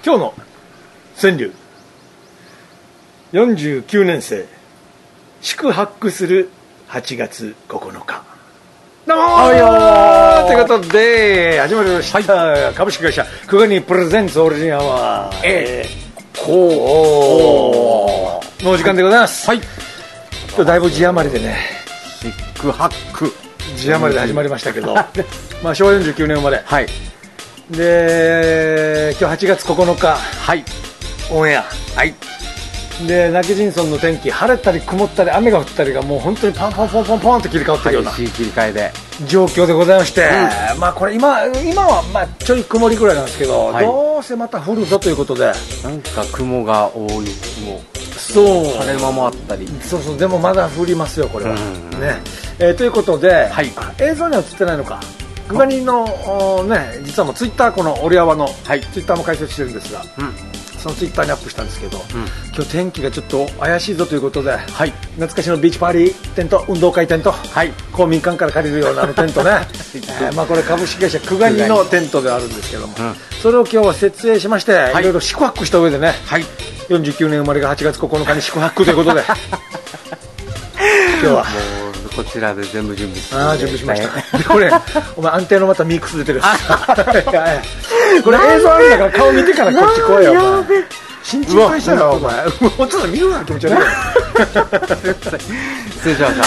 今日の川柳、49年生宿泊する8月9日。どうもーということで始まりました、はい、株式会社クガニプレゼンツオリジンアワーのお時間でございます。はい、今日だいぶ字余りでね、 宿泊字余りで始まりましたけどまあ昭和49年生まれ、 はい、 で今日8月9日、 はい、 オンエア、 はい、 で泣き人村の天気、晴れたり曇ったり雨が降ったりがもう本当にパンパンポンポンポンと切り替わってるような激しい切り替えで状況でございまして、まあこれ今はまあちょい曇りぐらいなんですけど、はい、どうせまた降るぞということで、 なんか雲が多い、雲、 そう晴れ間もあったり、 そうそう、でもまだ降りますよこれは、ね、ということで、はい、映像には映ってないのか、クガニの、ね、実はもうツイッター、このオリアワの、はい、ツイッターも開設してるんですが、そのツイッターにアップしたんですけど、今日天気がちょっと怪しいぞということで、はい、懐かしのビーチパーリーテント、運動会テント、はい、公民館から借りるようなテントねまあこれ株式会社クガニのテントではあるんですけども、それを今日は設営しまして、はい、いろいろ宿泊した上でね、はい、49年生まれが8月9日に宿泊ということで今日はもうこちらで全部準備して、 準備しましたでこれお前安定のまたミックス出てるこれ映像あるんだから顔見てからこっち来いよお前、新陳代謝だお前、もうちょっと見るな気持ち悪い失礼しました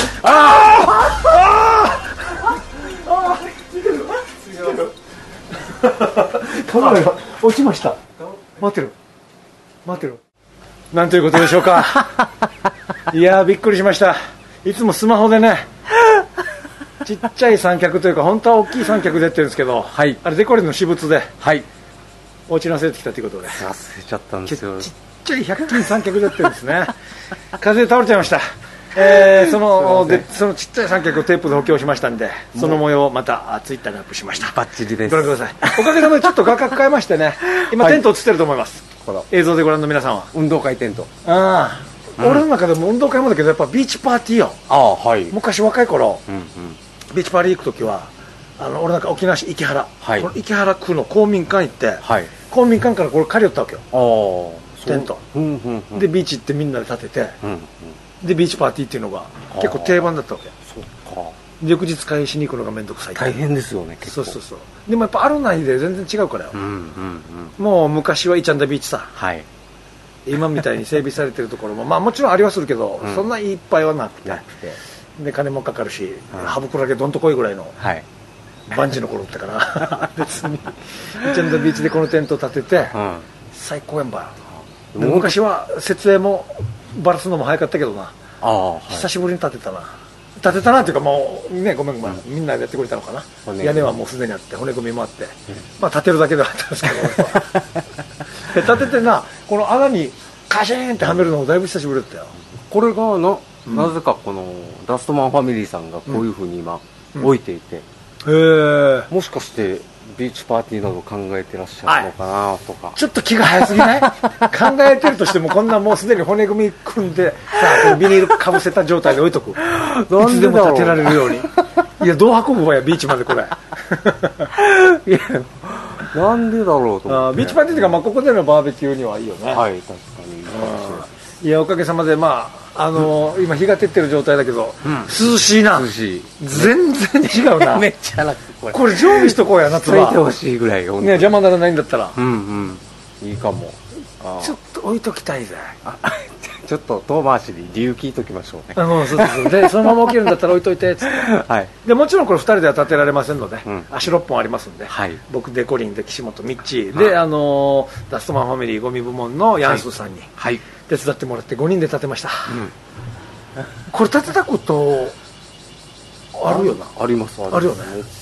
カメラが落ちました。待ってるなんということでしょうかいやーびっくりしました。いつもスマホでねちっちゃい三脚というか本当は大きい三脚でやってるんですけど、はい、あれデコレの私物で、はい、落ち忘れてきたということで忘れちゃったんですよ。 ちっちゃい100均三脚でやってるんですね風で倒れちゃいました。そのちっちゃい三脚をテープで補強しましたんで、その模様をまたツイッターにアップしました。 バッチリです。 ご覧ください。おかげさまでちょっと画角変えましてね今テント映ってると思います、はい、映像でご覧の皆さんは運動会テント、 俺の中でも運動会もだけどやっぱビーチパーティーよ。はい、昔若い頃、ビーチパーティー行くときは俺なんか沖縄市池原、はい、この池原区の公民館行って、はい、公民館からこれ借り寄ったわけよ、テント、でビーチ行ってみんなで立てて、でビーチパーティーっていうのが結構定番だったわけ。そうか。で翌日返しに行くのが面倒くさい。 大変ですよね結構。 そうでもやっぱあるないで全然違うからよ、もう昔はイチャンダビーチさ、はい、今みたいに整備されてるところもまあもちろんありはするけど、そんないっぱいはなくて、で金もかかるし、ハブクラゲどんとこいぐらいの、はい、バンジーの頃だから別にイチャンダビーチでこのテント立てて、最高やんば。昔は設営もバラすのも早かったけどな、久しぶりに立てたなっていうか、もうね、ごめん、みんなでやってくれたのかな。屋根はもうすでにあって骨組みもあって、まあ立てるだけではあったんですけど立ててな、この穴にカシーンってはめるのもだいぶ久しぶりだったよ。 これがなぜかこのダストマンファミリーさんがこういうふうに今置いていて、もしかしてビーチパーティーなど考えてらっしゃるのかなとか、 ちょっと気が早すぎない考えてるとしてもこんなもうすでに骨組み組んでさあ、このビニールかぶせた状態で置いとくいつでも立てられるようにいやどう運ぶわやビーチまでこれいやなんでだろうと思って。 ビーチパーティーというか、まあ、ここでのバーベキューにはいいよね。はい、確かに。いやおかげさまで、まあ今日が照ってる状態だけど、涼しいな。涼しい。全然違うな。 めっちゃ楽。 これ常備しとこうや、夏は。 ついてほしいぐらい。ね、 邪魔ならないんだったら。 いいかも。 ちょっと置いときたいぜ。 ちょっと遠回しに理由聞いときましょうね。 そうでそのまま置けるんだったら置いといてっつって、はい、でもちろんこれ2人では立てられませんので、足6本ありますんで、はい、僕デコリンで岸本ミッチーで、ダストマンファミリーゴミ部門のヤンスーさんに手伝ってもらって5人で立てました、これ立てたことあるよな。 ありますあるよね。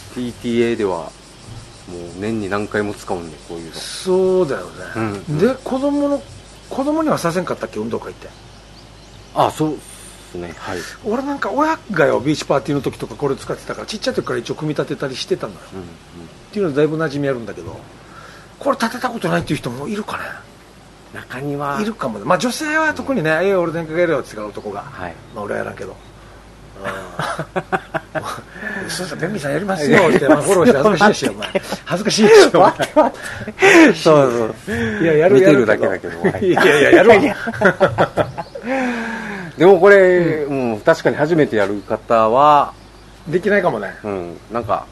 PTA ではもう年に何回も使うんでこういうの。 そうだよね、で子供にはさせんかったっけ運動会って。 そうですね、はい。 俺なんか親がよビーチパーティーの時とかこれ使ってたからちっちゃい時から一応組み立てたりしてたのよ、っていうのでだいぶ馴染みあるんだけど、これ立てたことないっていう人もいるかね。 中にはいるかもね。まあ女性は特にね、俺電化がやるよって言うから男が、はい、まあ俺はやらんけどそうそう、ベンビーさんやりますよって、フォローして恥ずかしいですよ、お前。恥ずかしいですよ、 そうそう。 いや、やる見てるだけだけど。 いや、やるわ。 でもこれ、確かに初めてやる方は、 できないかもね。 なんか、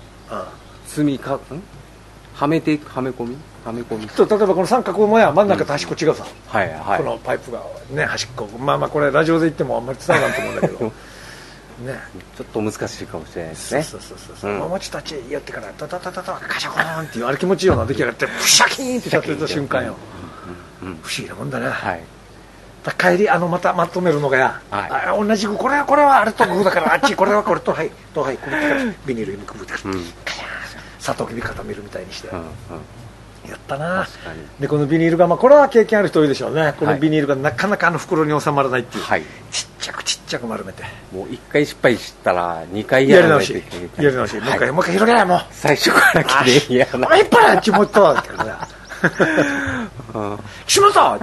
はめ込み例えばこの三角もや真ん中と端っこ違うさ。 はいはい。 このパイプがね、端っこ。まあこれラジオで言ってもあんまり伝わらないと思うんだけど。ね、 ちょっと難しいかもしれないですね。 そう、もうちょっとあっち寄ってからタタタタタカシャコーンっていうあれ気持ちいいような出来上がってプシャキーンってシャッとした瞬間よ。不思議なもんだね。はい。帰りまたまとめるのがや、同じくこれはあれとグーだからあっちこれはこれとはいくぶってからビニールにくぶってからカシャーサトウキビ固めるみたいにして。やったな。でこのビニールがこれは経験ある人多いでしょうね。このビニールがなかなか袋に収まらないっていう、ちっちゃく丸めて、 もう1回失敗したら2回やらないといけない。 やり直し、もう一回広げやもう最初からきれいやな。 いっぱいあっちもっとってからしまったって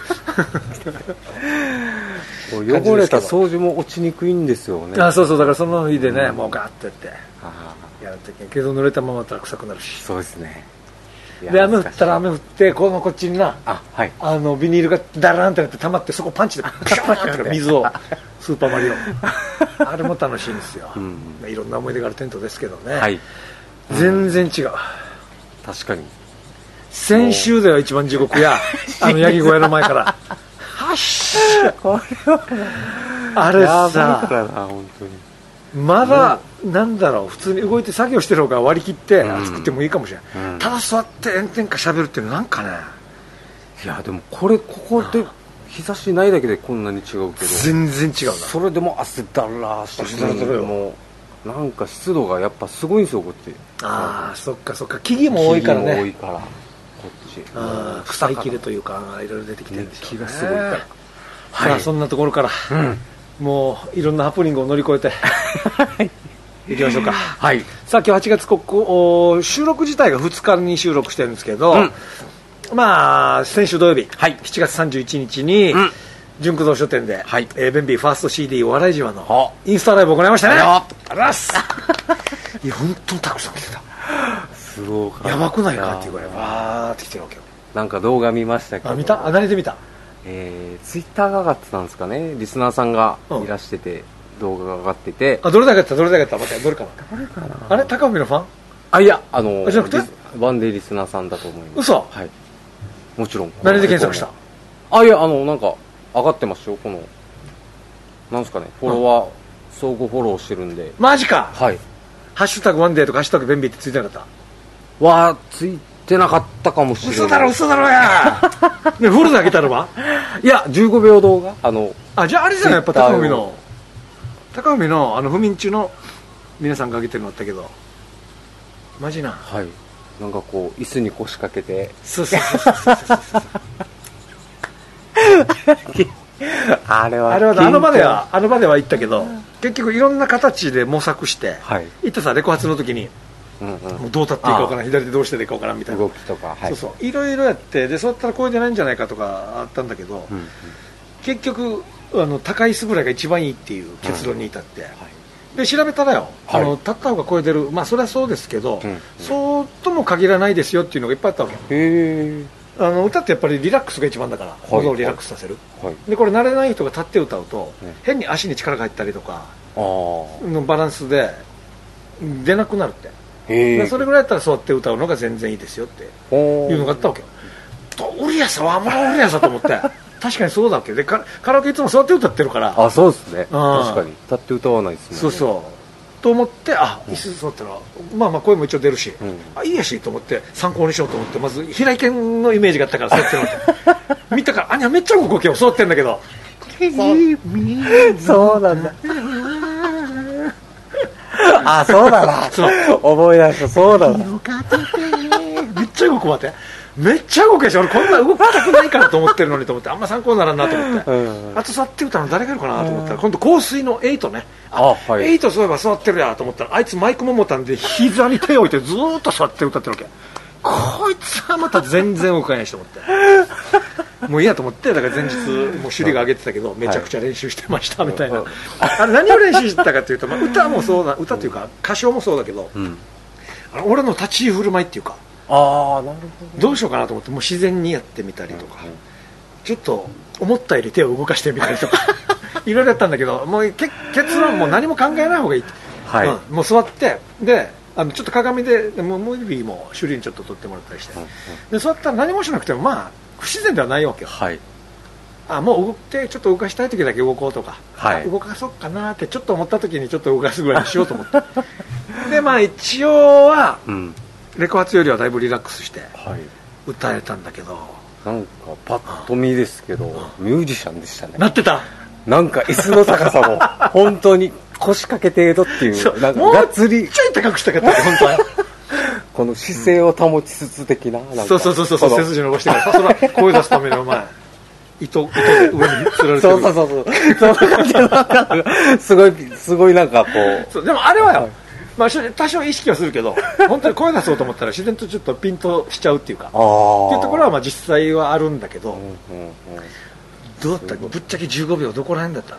いう汚れた掃除も落ちにくいんですよね。 そうだからその日でね、もうガーッてやってやるときけど濡れたままだったら臭くなるし。 そうですね。 で雨降ったら雨降ってこっちになビニールがダラーンってなって溜まってそこパンチでピューンって水をスーパーマリオあれも楽しいんですよ。いろんな思い出があるテントですけどね。全然違う。 確かに先週では一番地獄やヤギ小屋の前からはっしあれさ本当にまだなんだろう、普通に動いて作業してる方が割り切って作ってもいいかもしれない。ただ座って炎天下しゃべるっていうのなんかね。 いやでもここで日差しないだけでこんなに違うけど全然違うな。 それでも汗だらーしてる。もうなんか湿度がやっぱすごいんですよこっち。 そっか木々も多いからね。 木々も多いからこっち腐りきれというかいろいろ出てきてるんでしょうね。 気がすごいからさあそんなところからもういろんなハプニングを乗り越えていきましょうか。さあ今日8月収録自体が2日に収録してるんですけど、先週土曜日、7月31日に純駆動書店で、ベンビーファースト CD お笑いじわのインスタライブを行いましたね。ありがとうございます。いや本当にたくさん来てた。 すごいやばくないかっていうぐらいわーって来てるわけよ。 なんか動画見ましたけど。 見た？何で見た？ ツイッターが上がってたんですかね。リスナーさんがいらしてて、動画が上がってて。 どれだけやった？待って、どれかな？あれ高海のファン？ いやじゃなくてワンデーリスナーさんだと思います。 嘘？ はい。もちろん。 何で検索した？ いやなんか上がってますよ。このなんですかね、フォロワー相互フォローしてるんで。 マジか。 はい。 ハッシュタグワンデーとかハッシュタグベンビーってついてなかった？ ついてなかったかもしれない。 嘘だろやね、フォローであげたのは？ いや15秒動画じゃああれじゃない、やっぱ高海の不眠中の皆さんがあげてるのあったけどマジな。 なんかこう椅子に腰掛けてそうあれはあの場では行ったけど結局いろんな形で模索して行ったさ、レコ発の時にもうどう立っていいか分からん、左手どうしていいか分からんみたいな動きとか、 いろいろやってでそうやったらこれじゃないんじゃないかとかあったんだけど、結局高い椅子ぐらいが一番いいっていう結論に至って、で調べたらよ、立った方が超えてる、それはそうですけど、そうとも限らないですよっていうのがいっぱいあったわけ。歌ってやっぱりリラックスが一番だから喉をリラックスさせる、でこれ慣れない人が立って歌うと、変に足に力が入ったりとかのバランスで出なくなるって。それぐらいだったら座って歌うのが全然いいですよっていうのがあったわけよ。ウリアさはウリアさと思って確かにそうだわけで、カラオケいつも座って歌ってるから。 そうですね、確かに立って歌わないですね。 そうと思って、椅子座ったら声も一応出るし、いいやしと思って参考にしようと思って、まず平井堅のイメージがあったから座ってるわけ見たから、めっちゃ動けよ座ってんだけどそうなんだそうだな。思い出した。そうだな。 めっちゃ動くわって。めっちゃ動くでしょ。俺こんな動きたくないからと思ってるのにと思って、あんま参考にならんなと思って。あと座って歌うの誰がいるかなと思ったら、今度香水のエイトね。エイトそういえば座ってるやと思ったら、あいつマイクも持たんで膝に手を置いてずーっと座って歌ってるわけ。こいつはまた全然動かないしと思って。 もういいやと思って、だから前日もう首里が上げてたけど、めちゃくちゃ練習してましたみたいな、あれ何を練習してたかというと、歌もそうだ、歌というか歌唱もそうだけど、俺の立ち居振る舞いっていうか、 なるほど、 どうしようかなと思って、もう自然にやってみたりとか、ちょっと思ったより手を動かしてみたりとかいろいろやったんだけど、もう結論もう何も考えない方がいい、もう座ってでちょっと鏡でムービーも首里にちょっと撮ってもらったりして、で座ったら何もしなくてもまあ不自然ではないわけよ、もう動ってちょっと動かしたい時だけ動こうとか、動かそうかなってちょっと思った時にちょっと動かすぐらいにしようと思ってでまあ一応は、レコ発よりはだいぶリラックスして歌えたんだけど、 なんかパッと見ですけど、ミュージシャンでしたね。 なってた。 なんか椅子の高さも本当に腰掛け程度っていう、なんかがっつりちょい高くしたかった本当はこの姿勢を保ちつつ的な、なんかそう背筋伸ばしてからそれは声出すための糸で上につられてるそうそんな感じのなんかすごいなんかこうでもあれはよ、まあ、多少意識はするけど本当に声出そうと思ったら自然とちょっとピンとしちゃうっていうかっていうところはまあ実際はあるんだけど、どうだった？ぶっちゃけ15秒どこら辺だった？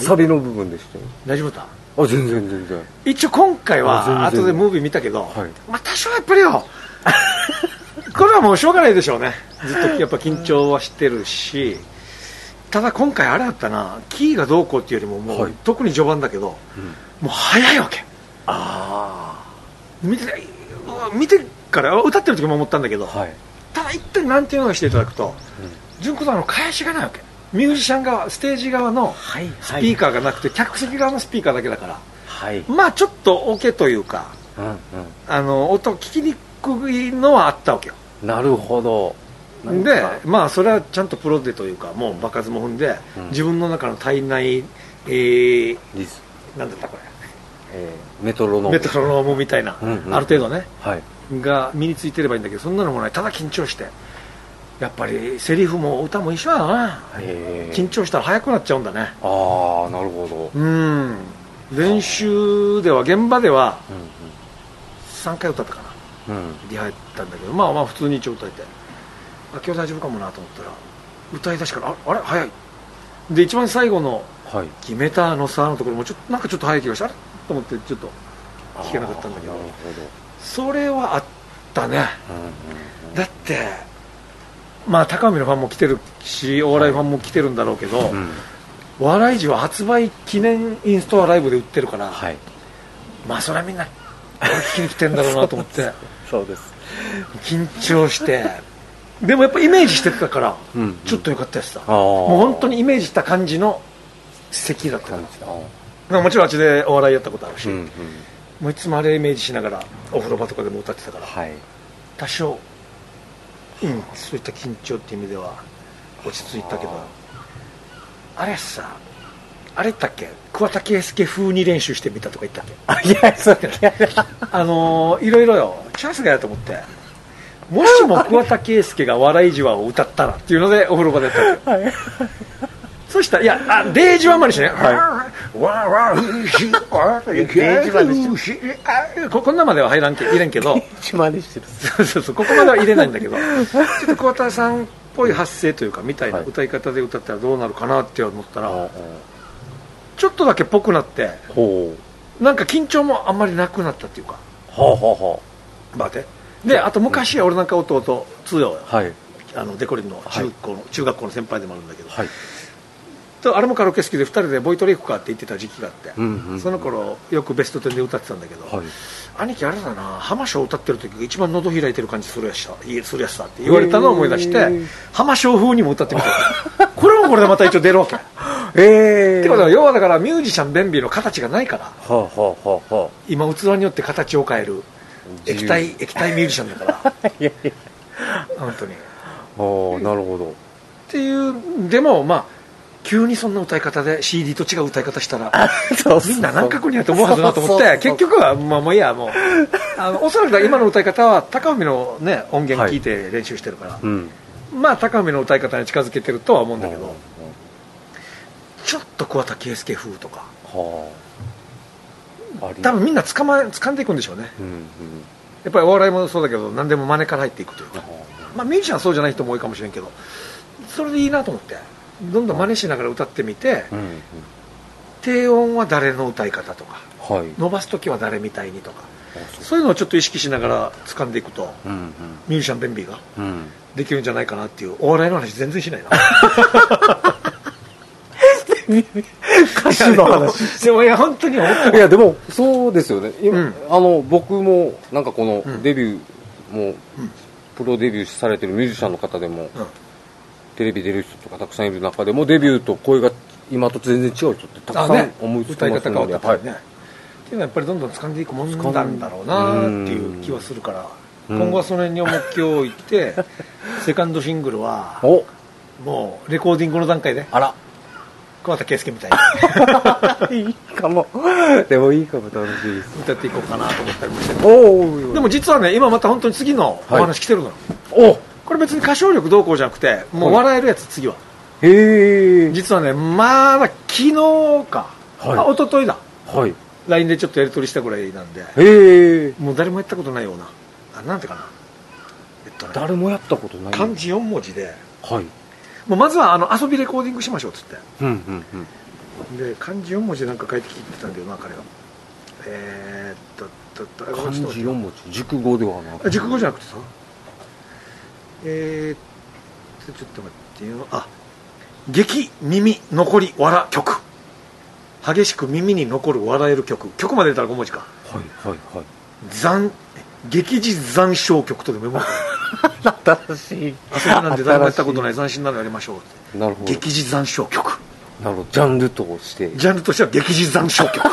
サビの部分でしたよ。 大丈夫だった？ 全然一応今回は後でムービー見たけど、まあ多少やっぱりよこれはもうしょうがないでしょうね。ずっとやっぱ緊張はしてるし、ただ今回あれだったな、キーがどうこうっていうよりももう、特に序盤だけど、もう早いわけ。見てから歌ってる時も思ったんだけど、ただ一点なんていうのをしていただくと、純子さんの返しがないわけ。ミュージシャン側、ステージ側のスピーカーがなくて、客席側のスピーカーだけだから、まあちょっとオケというか、音聞きにくいのはあったわけよ。 なるほど。 でまあそれはちゃんとプロでというか、もう場数も踏んで、自分の中の体内なんだったこれ、 メトロノームみたいな、ある程度ね、が身についてればいいんだけど、そんなのもない。ただ緊張して、やっぱりセリフも歌も一緒だな。緊張したら速くなっちゃうんだね。 なるほど。練習では現場では3回歌ったかな、リハやったんだけど、まあ普通に一応歌えて、今日大丈夫かもなと思ったら歌い出しからあれ早いで、一番最後の決めたのさのところもちょっとなんかちょっと早い気がして、あれと思ってちょっと弾けなかったんだけど、それはあったね。だってまあ高海のファンも来てるし、お笑いファンも来てるんだろうけど、笑い時は発売記念インストアライブで売ってるから、まあそれはみんな聞きに来てんだろうなと思ってそうです、 緊張してでもやっぱイメージしてたから、ちょっとよかったやつだ。もう本当にイメージした感じの席だったんですよ。もちろんあっちでお笑いやったことあるし、もういつもあれイメージしながらお風呂場とかでも歌ってたから、多少そういった緊張っていう意味では落ち着いたけど、あれさ、あれ言ったっけ、桑田佳祐風に練習してみたとか言ったっけ。 いやそういろいろよ、チャンスがやと思って、もしも桑田佳祐が笑いじわを歌ったらっていうのでお風呂場でやったわけ。そしたら、いや、デージワンまでしてね、こんなまでは入れんけど、そうここまでは入れないんだけど、ちょっと桑田さんっぽい発声というかみたいな歌い方で歌ったらどうなるかなって思ったら、ちょっとだけぽくなって、なんか緊張もあんまりなくなったっていうか、で、あと昔俺なんか弟通用、デコリンの中学校の先輩でもあるんだけど、あれもカラオケ好きで2人でボイトレ行くかって言ってた時期があって、その頃よくベスト10で歌ってたんだけど、兄貴あれだな、浜章歌ってる時が一番喉開いてる感じするやつさって言われたのを思い出して、浜章風にも歌ってみたこれもこれでまた一応出るわけ。ってことは要はだからミュージシャン便秘の形がないから、今器によって形を変える液体ミュージシャンだから本当に。 なるほど。 っていうでもまあ急にそんな歌い方で CD と違う歌い方したらみんな何角にやと思うはずなと思って、結局はもういや、もうおそらく今の歌い方は高海の、ね、音源聞いて練習してるから、まあ高海の歌い方に近づけてるとは思うんだけど、ちょっと桑田佳祐風とか多分みんな掴んでいくんでしょうね。やっぱりお笑いもそうだけど何でも真似から入っていくというか、まあミュージシャンはそうじゃない人も多いかもしれんけど、 それでいいなと思って、どんどん真似しながら歌ってみて、低音は誰の歌い方とか、伸ばす時は誰みたいにとか、そういうのをちょっと意識しながら掴んでいくと、ミュージシャンベンビーができるんじゃないかなっていう。お笑いの話全然しないな。 歌手の話。 でもいや本当に思った。 いやでもそうですよね。今、僕もなんかこのデビューも、プロデビューされてるミュージシャンの方でも、テレビ出る人とかたくさんいる中でもデビューと声が今と全然違う人ってたくさん思いつきますので、 歌い方変わったりね。っていうのはやっぱりどんどん掴んでいくもんなんだろうなっていう気はするから、今後はその辺に重きを置いて、セカンドシングルはもうレコーディングの段階で。桑田佳祐みたいにいいかも。でもいいかも、楽しいです。 歌っていこうかなと思ったりもしてる。でも実はね、今また本当に次のお話来てるの。これ別に歌唱力どうこうじゃなくて、もう笑えるやつ、次は。実はね、まだ昨日か、一昨日だ。LINE でちょっとやり取りしたぐらいなんで、もう誰もやったことないような、なんていうかな。 誰もやったことない。 漢字4文字で、もうまずは遊びレコーディングしましょうっつって、で漢字4文字でなんか書いてきてたんだよな、彼は。 漢字4文字、熟語ではなく、 熟語じゃなくてさ、ちょっと待ってよ。激耳残り笑曲、激しく耳に残る笑える曲、曲まで出たら5文字か。激似残唱曲とでも読むから新しい。 遊びなんで誰もやったことない斬新なのやりましょうって。 なるほど。 激似残唱曲。 なるほど。ジャンルとしては激似残唱曲。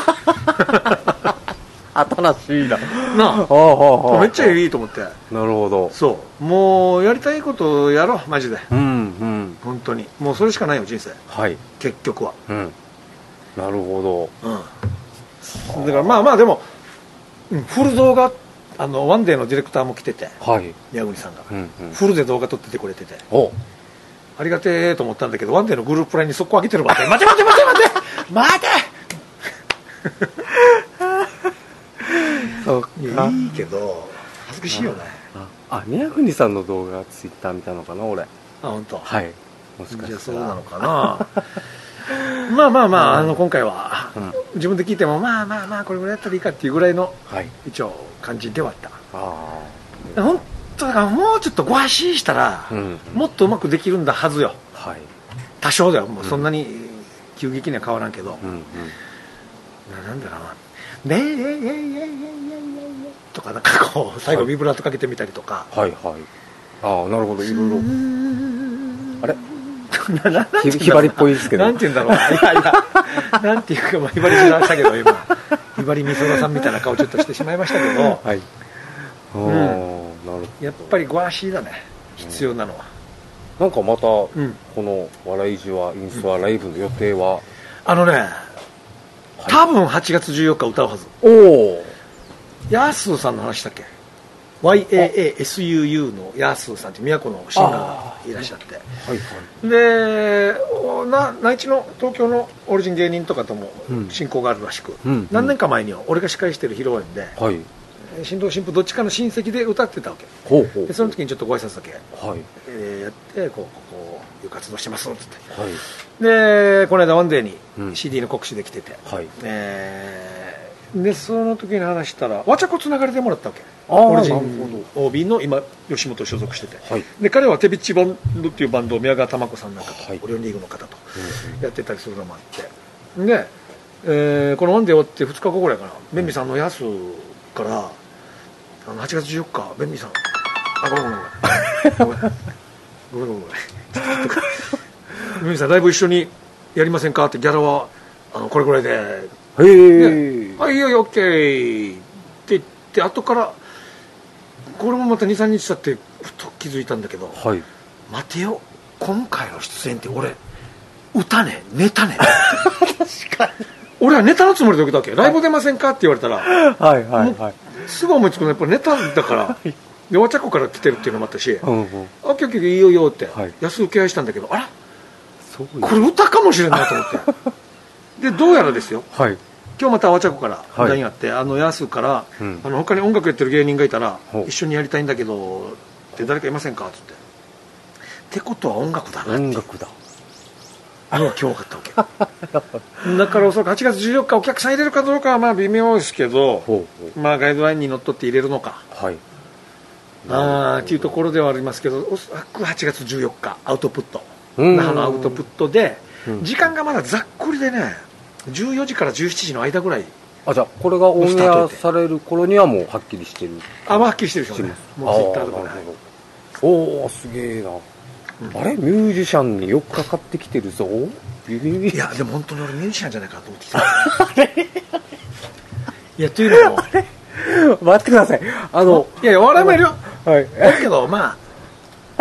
新しいな。 めっちゃいいと思って。 なるほど。 そう。もうやりたいことをやろう、マジで。本当に。もうそれしかないよ、人生。結局は。 なるほど。だからまあでも、フル動画、ワンデーのディレクターも来てて、宮國さんが、フルで動画撮っててくれてて、ありがてえと思ったんだけど、ワンデーのグループラインに速攻上げてるわけ。待ていいけど恥ずかしいよね。 宮國さんの動画ツイッター見たのかな、俺。 本当。 もしかしたら。 じゃあそうなのかな。まあ今回は自分で聞いてもまあこれぐらいやったらいいかっていうぐらいの一応感じではあった。本当だからもうちょっとご安心したらもっとうまくできるんだはずよ。多少ではもうそんなに急激には変わらんけど、なんだろうな、とかなんかこう最後ビブラートかけてみたりとか。 なるほど、いろいろ。あれひばりっぽいですけど、 なんて言うんだろう。なんていうか、ひばりしましたけど、今ひばりみそらさんみたいな顔ちょっとしてしまいましたけど、やっぱりご安心だね、必要なのは。 なんかまたこの笑いじわインストアライブの予定は？ 多分8月14日歌うはず。ヤースーさんの話したっけ。YAASUU のヤースーさんって宮古のシンガーがいらっしゃって、で内地の東京のオリジン芸人とかとも親交があるらしく、何年か前には俺が司会してる披露宴で、新郎新婦どっちかの親戚で歌ってたわけで、その時にちょっとご挨拶だけやってこういう活動してますっつって、でこの間ワンデーに CD の告知で来てて、でその時に話したらわちゃこつながれてもらったわけ。オリジン OB の今吉本所属してて、で彼はテビッチバンドっていうバンドを宮川玉子さんなんかと、オリオンリーグの方とやってたりするのもあって、で、このワンデー終わって2日後ぐらいかな、ベンビさんのやすから8月14日ベンビさんごめんベンビさんライブ一緒にやりませんかって、ギャラはこれぐらいで、はいいよいよ OK って言って、後からこれもまた 2,3 日経ってふと気づいたんだけど、待てよ、今回の出演って俺歌ねネタね確かに俺はネタのつもりで受けたわけ。ライブ出ませんかって言われたらすぐ思いつくのはやっぱネタだからでわちゃこから来てるっていうのもあったし、オッケーいいよいいよって安請け合いしたんだけど、あらこれ歌かもしれんないと思ってでどうやらですよ、今日またわちゃこから LINE あって、ヤスから他に音楽やってる芸人がいたら一緒にやりたいんだけどって誰かいませんかっつって、 ってことは音楽だなって。 音楽だ。 今日分かったわけ。だからおそらく8月14日お客さん入れるかどうかはまあ微妙ですけど、まあガイドラインにのっとって入れるのか。はい。っていうところではありますけど、おそらく8月14日アウトプット。那覇のアウトプットで、時間がまだざっくりでね、14時から17時の間ぐらい。 じゃあこれがオンエアされる頃にはもうはっきりしてる。 はっきりしてるでしょうね。もうツイッターとかで。 おお、すげえな。あれミュージシャンによくかかってきてるぞ。 いやでも本当に俺ミュージシャンじゃないかと思ってきた。いやというのも待ってください。 いや笑いもいるよ。はい。だけどまあ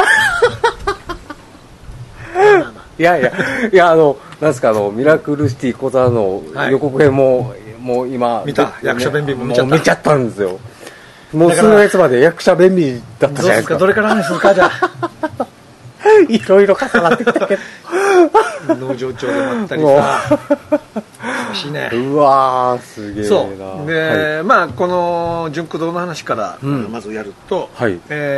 いやなんですかミラクルシティ小沢の予告編もう今見た役者弁備も見ちゃったんですよ。もう数ヶ月まで役者弁備だったじゃないですか。 どれから話するかじゃあ。 いろいろ重なってきたけど農場長でもあったりさ欲しいね。 うわーすげえな。 そうで、まあこの純駆動の話からまずやると、そう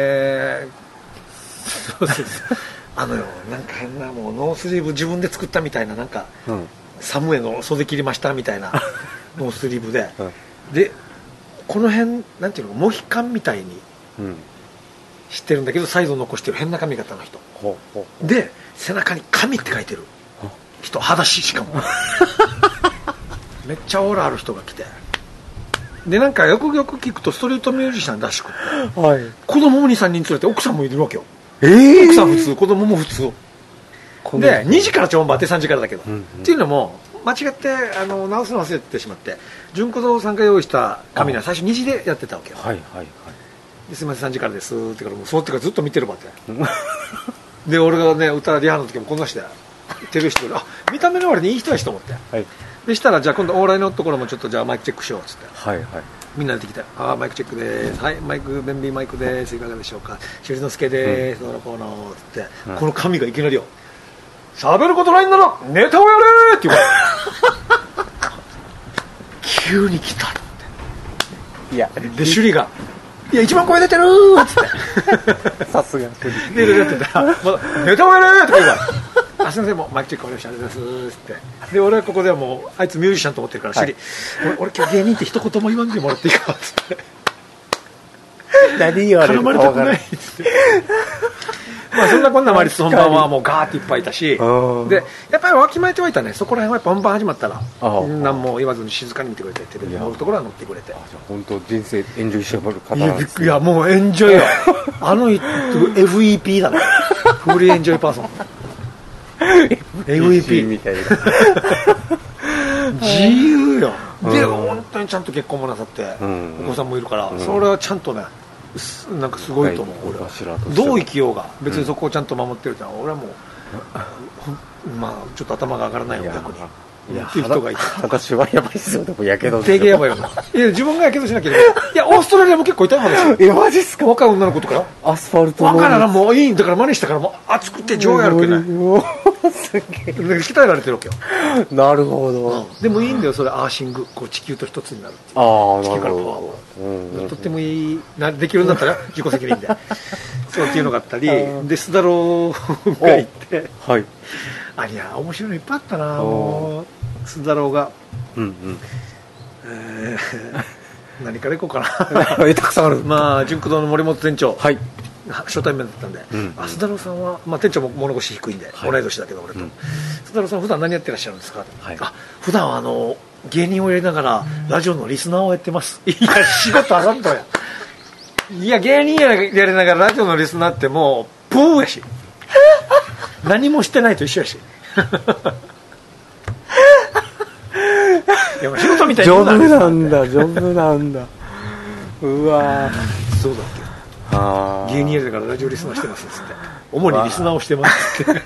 ですなんか変なもうノースリーブ自分で作ったみたいななんか、サムエの袖切りましたみたいなノースリーブで、でこの辺なんていうのモヒカンみたいに知ってるんだけどサイズを残してる変な髪型の人で背中に神って書いてる人、裸足しかもめっちゃオーラある人が来て、でなんかよく聞くとストリートミュージシャンらしくて、子供も 2,3 人連れて奥さんもいるわけよ。奥さん普通、子供も普通で2時から超音波って3時からだけど、っていうのも間違って直すの忘れてしまって、純子堂さんが用意した紙は最初2時でやってたわけよ。ですいません3時からですってからもうそうってからずっと見てるわってで俺がね歌リハの時もこんなしててる人で見た目の割にいい人やしと思って、でしたらじゃあ今度往来のところもちょっとじゃあマイクチェックしようっつって、みんな出てきてマイクチェックです、マイク便利マイクですいかがでしょうか、しゅりのすけです、どうのこうのっつって、この神がいきなりよ喋ることないんならネタをやれって言われ急に来たって、いやで趣里がいや一番声出てるーっつってさすがでやってたらネタをやれーとか言うからすいませんもうマイクチェックお願いしますってで俺はここではもうあいつミュージシャンと思ってるから、俺今日芸人って一言も言わんでもらっていいかっつって何言われるか分からないっつってまあそんなこんな割り本番はもうガーっていっぱいいたし、でやっぱりわきまえてはいたね。そこら辺はやっぱ本番始まったら何も言わずに静かに見てくれて、テレビ乗るところは乗ってくれて、 本当人生エンジョイしてもらう方なんですね。 いやもうエンジョイよFEP だねフリーエンジョイパーソンFEP みたいな自由よ。で本当にちゃんと結婚もなさってお子さんもいるから、それはちゃんとねなんかすごいと思う、俺はどう生きようが別にそこをちゃんと守ってるってのは俺はもうまあちょっと頭が上がらないよ逆にっていう人がいて、 私はやばいっすよ。でもやけど定型やばいよな。いや自分がやけどしなければいやオーストラリアも結構痛い話ですよ。 マジっすか。 若い女の子とかアスファルト若いならもういいんだから真似したからもう熱くて上やるけない鍛えられてるわけよ。 なるほど、 でもいいんだよそれアーシング、こう地球と一つになるっていう地球からパワーをとってもいいできるんだったら自己責任でそうっていうのがあったりで須田郎がいて、あいや面白いのいっぱいあったな。須田郎が何からいこうかなたくさんある。 まあ純駆動の森本店長、初対面だったんで、須田郎さんは、まあ、店長も物腰低いんで、同い年だけど俺と、須田郎さん普段何やってらっしゃるんですか、普段は芸人をやりながらラジオのリスナーをやってます。いや仕事あらんとやいや芸人やりながらラジオのリスナーってもうプーやし何もしてないと一緒やしいや仕事みたいに丈夫なんだ丈夫なんだうわそうだっけ芸人やりながらラジオリスナーしてますっつって主にリスナーをしてますって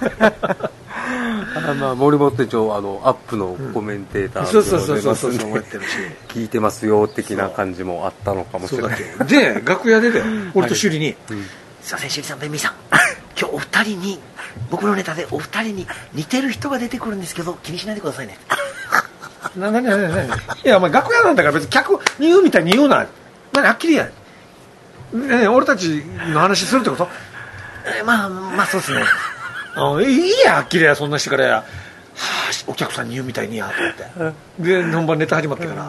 森本店長アップのコメンテーターそう聞いてますよ的な感じもあったのかもしれない。 で楽屋で俺と趣里にすいません趣里さんべんみさん今日お二人に僕のネタでお二人に似てる人が出てくるんですけど気にしないでくださいね何いやお前楽屋なんだから別に客に言うみたいに言うなはっきりや俺たちの話するってことまあそうですねいいや、はっきりや、そんなしてからや、はあ、お客さんに言うみたいにやと思ってで本番ネタ始まってから、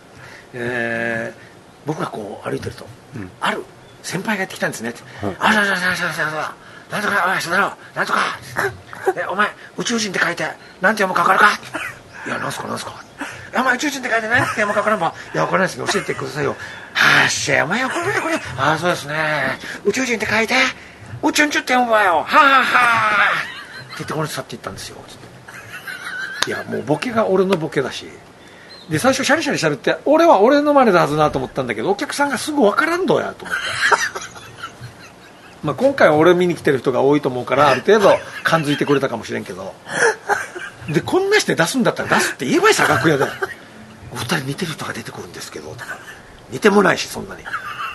僕がこう歩いてると、ある先輩がやってきたんですねって、あららららららなんとか、おい、そうだろう、なんとかお前、宇宙人って書いてなんて読むか分かるかいや、なんすかお前、宇宙人って書いてなんて読むか分からんばいや、分からないですけど教えてくださいよ。はっしゃ、お前はこれああ、そうですね、宇宙人って書いて宇宙人って読むわよ、はあはあって言ってこれ去っていったんですよ。いや、もうボケが俺のボケだし、で最初シャリシャリしゃべって俺は俺の真似だはずなと思ったんだけど、お客さんがすぐ分からんどやと思ってまあ今回は俺見に来てる人が多いと思うからある程度感づいてくれたかもしれんけど、でこんなして出すんだったら出すって言えばいいさ、楽屋でお二人似てる人が出てくるんですけどとか、似てもないしそんなにで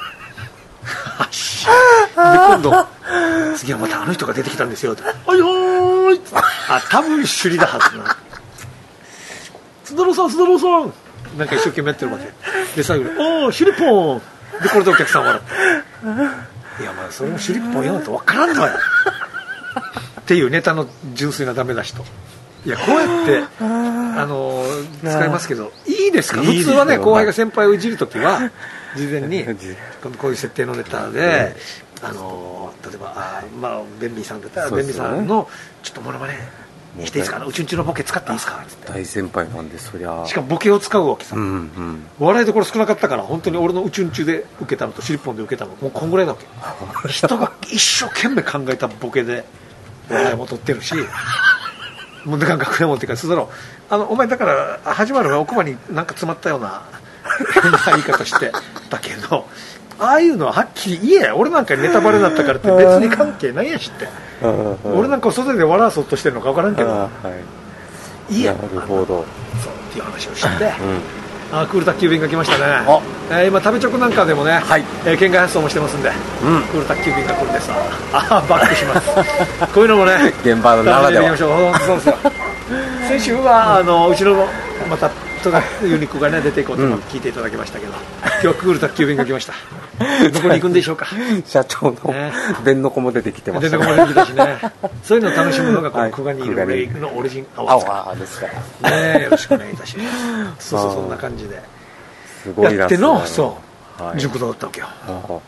今度次はまたあの人が出てきたんですよって、はいはーい多分首里だはずな、須田郎さんなんか一生懸命やってるわけで、最後におーシュリポンでこれでお客さん笑っていや、まあそれもシュリポン言わないと分からんのよっていうネタの純粋なダメ出しと、いやこうやって使いますけどいいですか。普通はね、後輩が先輩をいじるときは事前にこういう設定のネタで、例えばベンビーさんだったらベンビーさんのちょっとモノマネしていいですか、うちんちのボケ使っていいですかって、 大先輩なんでそりゃ、 しかもボケを使うわけさ、笑いどころ少なかったから本当に俺のうちんちで受けたのとシリポンで受けたのもうこんぐらいだわけ人が一生懸命考えたボケで笑いも取ってるしもうだから学園もっていうか、そうだろう、お前だから始まる前奥歯になんか詰まったような変な言い方してたけどああいうのははっきり言えや、俺なんかネタバレだったからって別に関係ないやしって俺なんか外で笑わそうとしてるのか分からんけど、いいや、 なるほど、 そうっていう話をして、クール宅急便が来ましたね。今食べチョクなんかでもね、県外発送もしてますんで、クール宅急便が来るんですわ。バックしますこういうのもね現場のならでは。 そうですよ先週はうちのまたユニックがね出ていこうと聞いていただきましたけど、今日はクール宅急便が来ましたどこに行くんでしょうか社長の電の子も出てきてました、 電の子も出てきたしねそういうのを楽しむのがこの久我にいるレイのオリジンアワーですからね、よろしくお願いいたしますそうそんな感じですごいやってのそう熟道だったわけよ。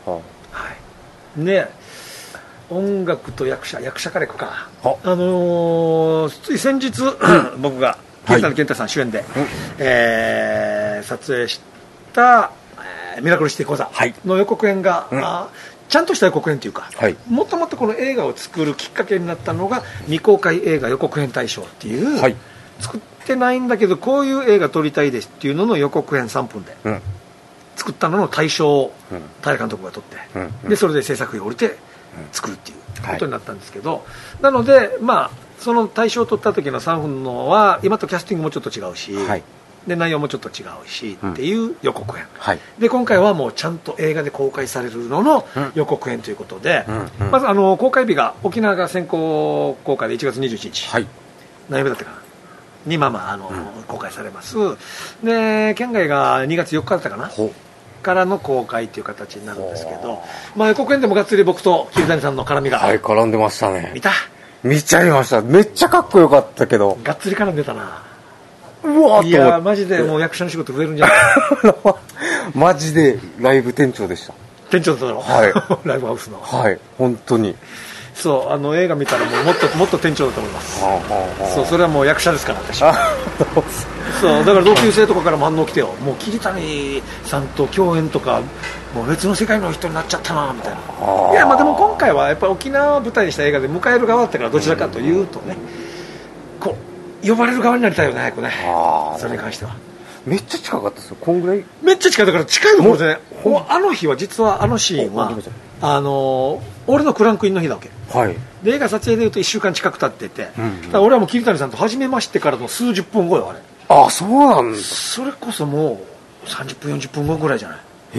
ね、音楽と役者からいくか。つい先日僕が健太さん主演で撮影したミラクルシティ講座の予告編がちゃんとした予告編というか、もともとこの映画を作るきっかけになったのが未公開映画予告編大賞っていう、作ってないんだけどこういう映画撮りたいですっていうのの予告編3分で作ったのの大賞を平監督が撮って、でそれで制作費を降りて作るっていうことになったんですけど、なのでその大賞を取った時の3分のは今とキャスティングもちょっと違うし、で内容もちょっと違うしっていう予告編、で今回はもうちゃんと映画で公開されるのの予告編ということで、まず公開日が沖縄が先行公開で1月21日、何曜日だったかなに公開されます。で県外が2月4日だったかなからの公開という形になるんですけど、予告編でもがっつり僕と桐谷さんの絡みが絡んでましたね。 見ちゃいました。めっちゃかっこよかったけどがっつり絡んでたな。 うわいやマジでもう役者の仕事増えるんじゃないマジでライブ店長でした。 店長だったのライブハウスの本当にそう映画見たらもっと店長だと思います。そうそれはもう役者ですから私そうだから同級生とかからも反応来てよ、もう桐谷さんと共演とかもう別の世界の人になっちゃったなみたいな。いやでも今回はやっぱり沖縄を舞台にした映画で迎える側だったから、どちらかというとねこう呼ばれる側になりたいよね早くね。それに関してはめっちゃ近かったですよ。こんぐらいめっちゃ近い。だから近いところでね、あの日は実はシーンは俺のクランクインの日だわけ、で映画撮影でいうと1週間近く経ってて、だから俺はもう桐谷さんと初めましてからの数十分後よあれ。 そうなんだ。 それこそもう30分40分後ぐらいじゃない。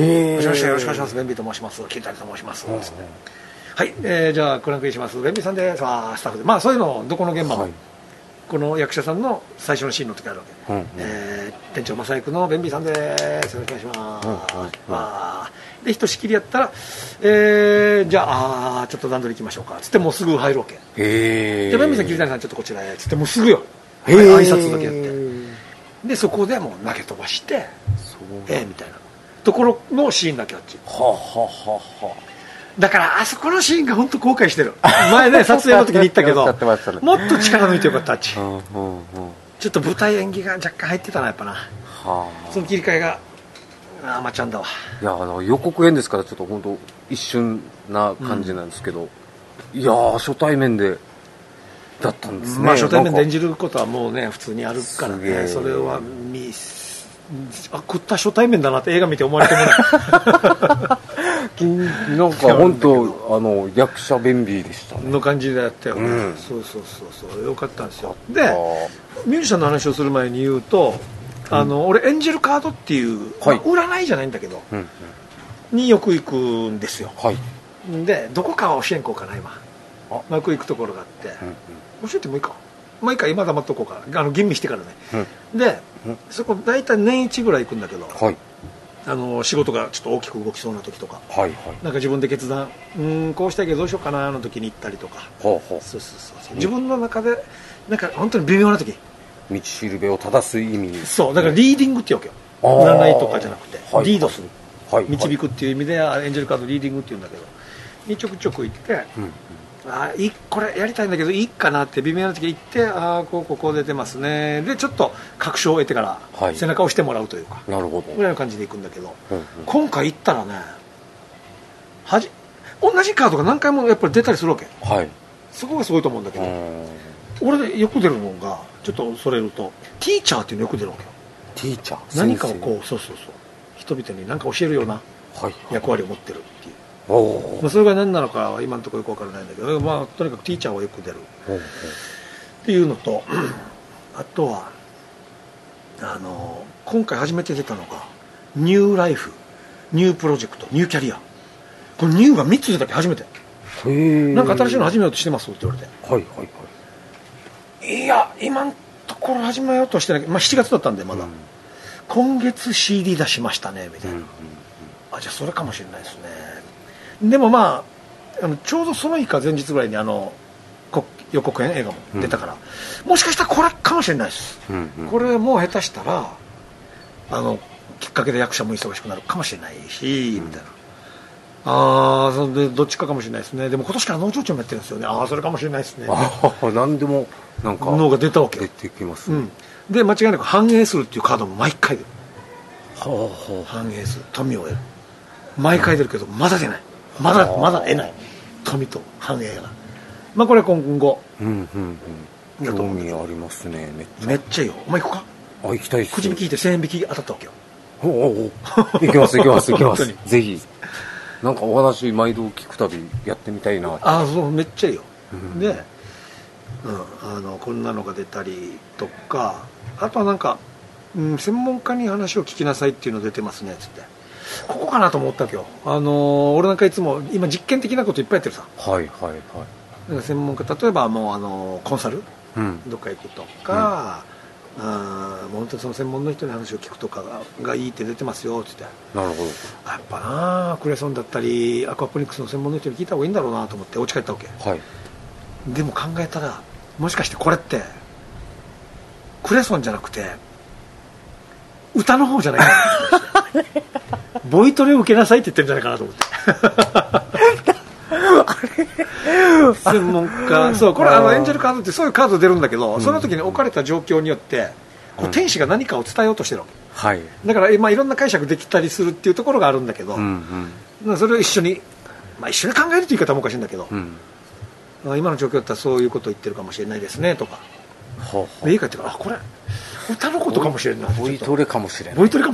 よろしくお願いします、ベンビーと申します、桐谷と申します、はい、じゃあクランクインします、ベンビーさんでスタッフでそういうのどこの現場も、この役者さんの最初のシーンの時あるわけ、店長正行のベンビーさんです、よろしくお願いします、 でひとしきりやったら、じゃあちょっと段取り行きましょうかつってもうすぐ入るわけ。でベンビーさん桐谷さんちょっとこちらへつってもうすぐよ、挨拶だけやって、でそこでもう投げ飛ばしてみたいなところのシーンだけあっち。だからあそこのシーンが本当後悔してる。前ね撮影の時に言ったけどもっと力抜いてよかったあっち。ちょっと舞台演技が若干入ってたなやっぱな。その切り替えがアマちゃんだわ。 いや予告編ですからちょっと本当一瞬な感じなんですけど、いや初対面でだったんですね。 初対面で演じることはもうね普通にあるからね。それは食った初対面だなって映画見て思われてもないなんか本当役者便利でしたねの感じでやったよね、そうよかったんですよ。でミュージシャンの話をする前に言うと、俺エンジェルカードっていう、占いじゃないんだけど、によく行くんですよ、でどこかは教えんこうかな今よく行くところがあって、教えてもいいか今黙っとこうか吟味してからね、でそこ大体年1ぐらい行くんだけど、仕事がちょっと大きく動きそうな時とか、なんか自分で決断こうしたいけどどうしようかなの時に行ったりとか、自分の中でなんか本当に微妙な時、 道しるべを正す意味に、 そうだからリーディングっていうわけよ。占いとかじゃなくてリードする、導くっていう意味でエンジェルカードリーディングっていうんだけどにちょくちょく行って、これやりたいんだけどいいかなって微妙な時行って、こう出てますねでちょっと確証を得てから背中を押してもらうというか、 なるほどぐらいの感じで行くんだけど、今回行ったらね同じカードが何回もやっぱり出たりするわけ、そこがすごいと思うんだけど、俺でよく出るのがちょっとそれるとティーチャーっていうのよく出るわけよ。 ティーチャー、 何かをこう人々に何か教えるような役割を持ってるっていう、それが何なのかは今のところよく分からないんだけど、とにかくティーチャーはよく出るっていうのと、あとは今回初めて出たのがニューライフ、ニュープロジェクト、ニューキャリア、このニューが3つ出たっけ初めて。なんか新しいの始めようとしてますって言われて、いや今のところ始めようとしてないけど、7月だったんでまだ、今月 CD 出しましたねみたいな、じゃあそれかもしれないですね。でもちょうどその日か前日ぐらいに予告編映画も出たから、もしかしたらこれかもしれないです、これもう下手したらきっかけで役者も忙しくなるかもしれないし、みたいな。それでどっちかもしれないですね。でも今年から農場長もやってるんですよね。それかもしれないですね。 何でもなんか脳が出たわけ出てきます、ね、 で間違いなく反映するっていうカードも毎回出る。反映する、富を得る、毎回出るけどまだ出ない、まだ得ない富と繁栄が、これ今後、 興味ありますね。 めっちゃいいよ。お前行くか。 行きたいです。 くじ引き引いて1000円引き当たったわけよ。 行きますぜひ。なんかお話毎度聞くたびやってみたいな。 そうめっちゃいいよ、で、こんなのが出たりとか、あとはなんか、専門家に話を聞きなさいっていうの出てますねつって、ここかなと思ったわけよ。俺なんかいつも今実験的なこといっぱいやってるさ。なんか専門家、例えばもうコンサル、どっか行くとか、本当にその専門の人に話を聞くとかがいいって出てますよって言って。 なるほど。 やっぱなクレソンだったりアクアポニックスの専門の人に聞いた方がいいんだろうなと思ってお家帰ったわけ、でも考えたらもしかしてこれってクレソンじゃなくて歌の方じゃないかなボイトレを受けなさいって言ってるんじゃないかなと思って専門家、そうこれエンジェルカードってそういうカード出るんだけど、その時に置かれた状況によって天使が何かを伝えようとしてるわけ、だから、いろんな解釈できたりするっていうところがあるんだけど、それを一緒に考えるという言い方もおかしいんだけど、今の状況だったらそういうことを言ってるかもしれないですねとか、いいかっていうか、これ歌のことかもしれない、 ボイトレかもしれない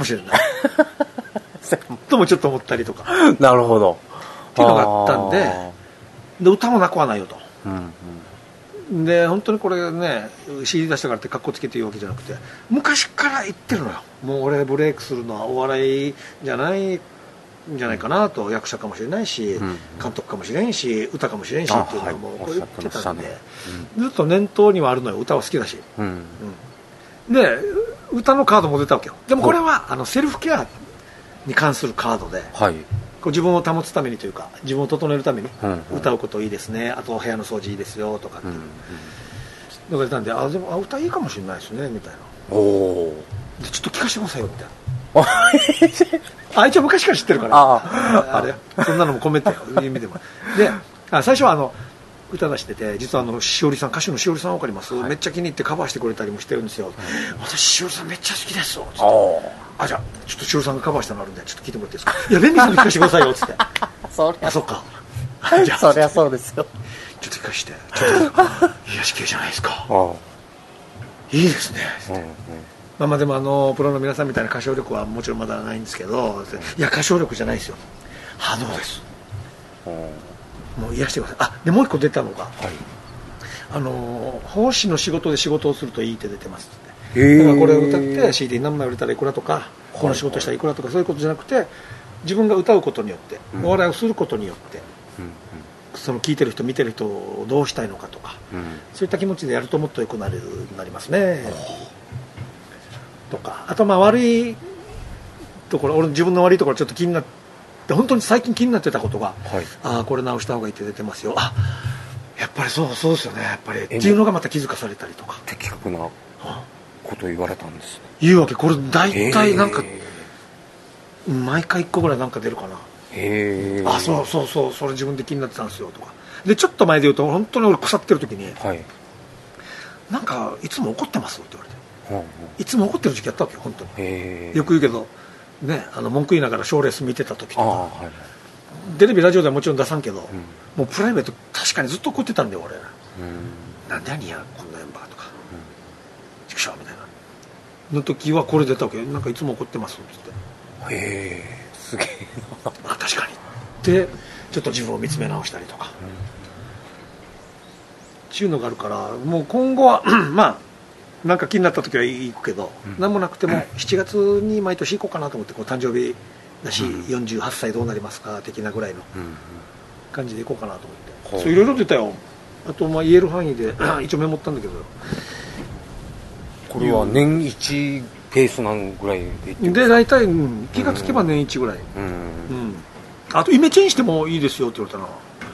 ともちょっと思ったりとかなるほどっていうのがあったんで、歌もなくはないよと、で本当にこれね CD 出したからって格好つけて言うわけじゃなくて、昔から言ってるのよ。もう俺ブレイクするのはお笑いじゃないんじゃないかなと、役者かもしれないし、監督かもしれんし歌かもしれんしっていうのはもうこう言ってたんで、ずっと念頭にはあるのよ。歌は好きだし、で歌のカードも出たわけよ。でもこれはセルフケアに関するカードで、 う自分を保つためにというか自分を整えるために、歌うこといいですね、あと部屋の掃除いいですよとかって言われたんで、でも歌いいかもしれないですねみたいな。でちょっと聞かせてくださいよみたいな一応昔から知ってるからあれそんなのも込めてよいう意味でもで最初は歌出してて、実はしおりさん、歌手のしおりさんわかります、めっちゃ気に入ってカバーしてくれたりもしてるんですよ、私しおりさんめっちゃ好きですよつってじゃあちょっとしおりさんがカバーしたのあるんでちょっと聞いてもらっていいですか。いやレンミさんに聞かせてくださいよつってそうかじゃあそりゃそうですよ、 ちょっと聞かせてちょっと癒し系じゃないですかいいですねつって、まあでもプロの皆さんみたいな歌唱力はもちろんまだないんですけど、いや歌唱力じゃないですよ、波動です。もう癒してください。でもう一個出たのが、奉仕の仕事で仕事をするといいって出てますって。だからこれを歌って CD 何枚売れたらいくらとか、この仕事したらいくらとかそういうことじゃなくて、自分が歌うことによって、お笑いをすることによって、その聞いてる人見てる人をどうしたいのかとか、そういった気持ちでやるともっと良くなりますね。とか、あと悪いところ、俺自分の悪いところちょっと気になって本当に最近気になってたことが、これ直した方がいいって出てますよ、やっぱりそうですよね、やっぱりっていうのがまた気づかされたりとか、 的確なことを言われたんですね。 言うわけ。これ大体なんか毎回1個ぐらいなんか出るかな。そうそれ自分で気になってたんですよとかで、ちょっと前で言うと本当に俺腐ってる時に、なんかいつも怒ってますって言われて、いつも怒ってる時期やったわけよ本当に。よく言うけどね、文句言いながら賞レース見てた時とか、テレビラジオではもちろん出さんけど、もうプライベート確かにずっと怒ってたんだよ俺。なんでやねんやこんなメンバーとか、畜生みたいなの時はこれ出たわけ。なんかいつも怒ってますって言って、 すげえな確かにでちょっと自分を見つめ直したりとか、っていうのがあるから、もう今後はなんか気になった時は行くけど、何もなくても7月に毎年行こうかなと思って、誕生日だし、48歳どうなりますか的なぐらいの感じで行こうかなと思って、いろいろ出たよ。あと言える範囲で一応メモったんだけど、 これは年1ペースなんぐらいで大体、気がつけば年1ぐらい、あとイメチェンしてもいいですよって言われた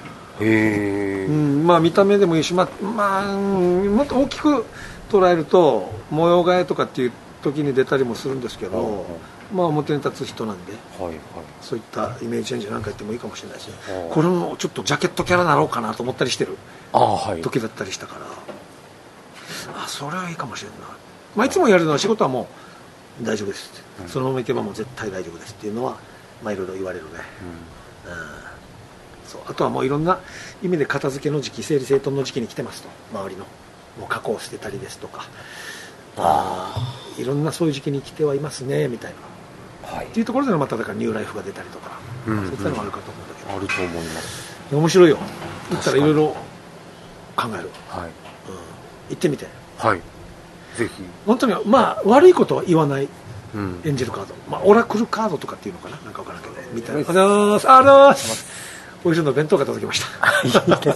な。見た目でもいいし、もっと大きく捉えると模様替えとかっていう時に出たりもするんですけど、表に立つ人なんで、そういったイメージチェンジなんかやってもいいかもしれないですね。これもちょっとジャケットキャラになろうかなと思ったりしてる時だったりしたから、それはいいかもしれない。いつもやるのは仕事はもう大丈夫ですって、そのままいけばもう絶対大丈夫ですっていうのはいろいろ言われるね。あとはもういろんな意味で片付けの時期、整理整頓の時期に来てますと、周りのもう加工してたりですとか、いろんなそういう時期に来てはいますねみたいな、っていうところでのまただからニューライフが出たりとか、そういったのがあるかと思うんだけど、 あると思います。 面白いよ。行ったらいろいろ考える。行ってみて。 ぜひ。本当に悪いことは言わない。エンジェルカード、オラクルカードとかっていうのかな、なんか分からんけどみたいな。おいしいの弁当が届きました。いいです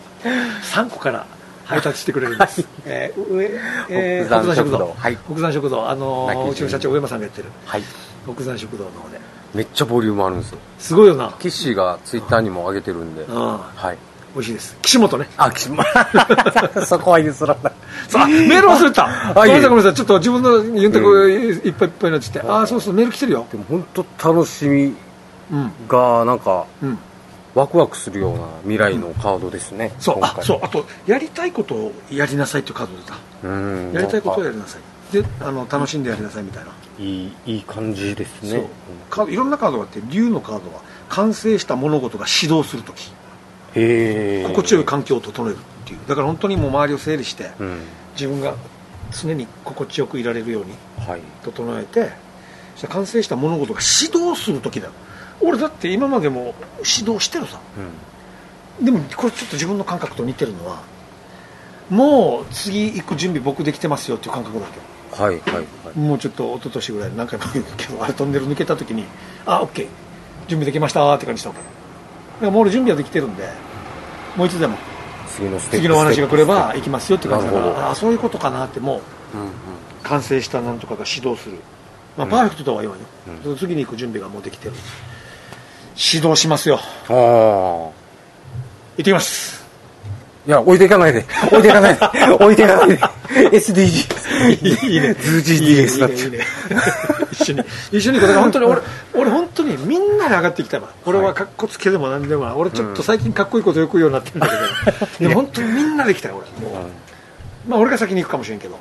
。3個から配達してくれるんです。北山食堂。北山食堂、うちの社長上間さんがやってる。北山食堂の方で。 めっちゃボリュームあるんですよ。 すごいよな。 キッシーがツイッターにも上げてるんで。 美味しいです。岸本ね。 岸本。そこは譲らない。 メール忘れた。ごめんなさい、ちょっと自分の言うてこいっぱいいっぱいになっちゃって。そうそう、メール来てるよ。 でも本当楽しみがなんかワクワクするような未来のカードですね。 あとやりたいことをやりなさいっていうカード出た。やりたいことをやりなさい。で、楽しんでやりなさいみたいな。 いい感じですね。 いろんなカードがあって、竜のカードは完成した物事が始動するとき。心地よい環境を整えるっていう。だから本当にもう周りを整理して、自分が常に心地よくいられるように整えて、完成した物事が始動するときだよ。俺だって今までも始動してるさ、でもこれちょっと自分の感覚と似てるのは、もう次行く準備僕できてますよっていう感覚だけど、もうちょっと一昨年ぐらい何回も言うけど、トンネル抜けた時にOK 準備できましたって感じしたわけだからもう俺準備はできてるんで、もういつでも次の話が来れば行きますよって感じだから、そういうことかなって。もう完成したなんとかが始動する、パーフェクトとは言わんよ、次に行く準備がもうできてるっ指導しますよ。行ってきます。 いや、置いていかないで。置いていかないで。置いていかないで。SDGs。いいね。ズージー DS だって。いいね。 一緒にだから本当に俺本当にみんなで上がっていきたいわ。俺はかっこつけでもなんでもない。俺ちょっと最近かっこいいことよく言うようになってるんだけど、でも本当にみんなで行きたい俺。もうまあ俺が先に行くかもしれんけど、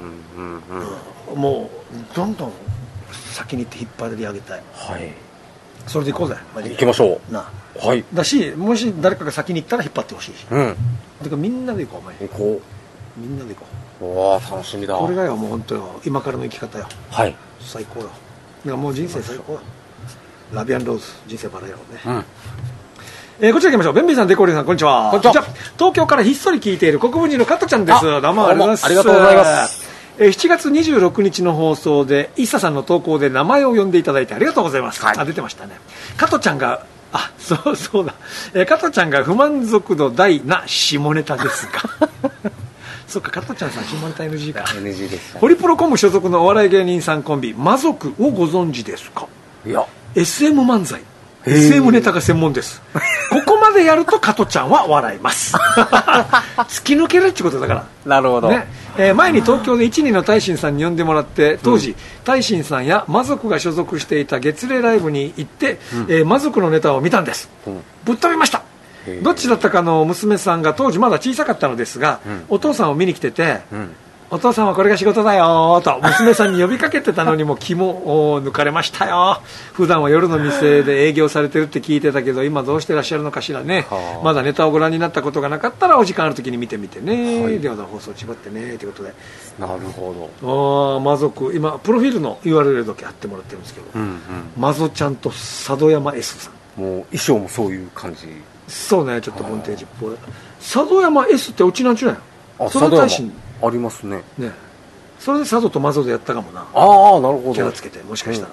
もうどんどん先に行って引っ張り上げたい。はい。それで行こうぜ。 行きましょう。な。はい。 だし、もし誰かが先に行ったら引っ張ってほしいし。うん。だからみんなで行こうお前。行こう。みんなで行こう。 おお、楽しみだ。 これがよもう本当よ、今からの生き方よ。はい。最高よ。だからもう人生最高よ。ラビアンローズ人生バラよね。うん。こちら行きましょう。ベンビーさん、デコーリーさん、こんにちは。こんにちは。東京からひっそり聞いている国分寺の加トちゃんです。どうもありがとうございます。ありがとうございます。7月26日の放送でイッサさんの投稿で名前を呼んでいただいてありがとうございます。はい、出てましたね。加トちゃんがそうだ、加トちゃんが不満足度大な下ネタですがそっか、加トちゃんさん下ネタ NG か。 NG でした、ね。ホリプロコム所属のお笑い芸人さんコンビ魔族をご存知ですか？いや、 SM 漫才、SM ネタが専門です。ここまでやると加トちゃんは笑います突き抜けるってことだから。なるほど、ね。前に東京で一人の大臣さんに呼んでもらって、当時、大臣さんや魔族が所属していた月齢ライブに行って、魔族のネタを見たんです。ぶっ飛びました。どっちだったかの娘さんが当時まだ小さかったのですが、お父さんを見に来てて、お父さんはこれが仕事だよと娘さんに呼びかけてたのにも気も抜かれましたよ。普段は夜の店で営業されてるって聞いてたけど、今どうしてらっしゃるのかしらね。まだネタをご覧になったことがなかったらお時間ある時に見てみてね、はい、では放送ちばってねということで。なるほど。魔族、今プロフィールの URL だけ貼ってもらってるんですけど、魔族ちゃんと佐渡山 S さん、もう衣装もそういう感じ。そうね、ちょっとボンテージっぽい。佐渡山 S ってうちなんちゅうなんや。それ大臣ありますね。ね、それで佐渡と魔族でやったかもな。ああ、なるほど。キャラつけて、もしかしたら。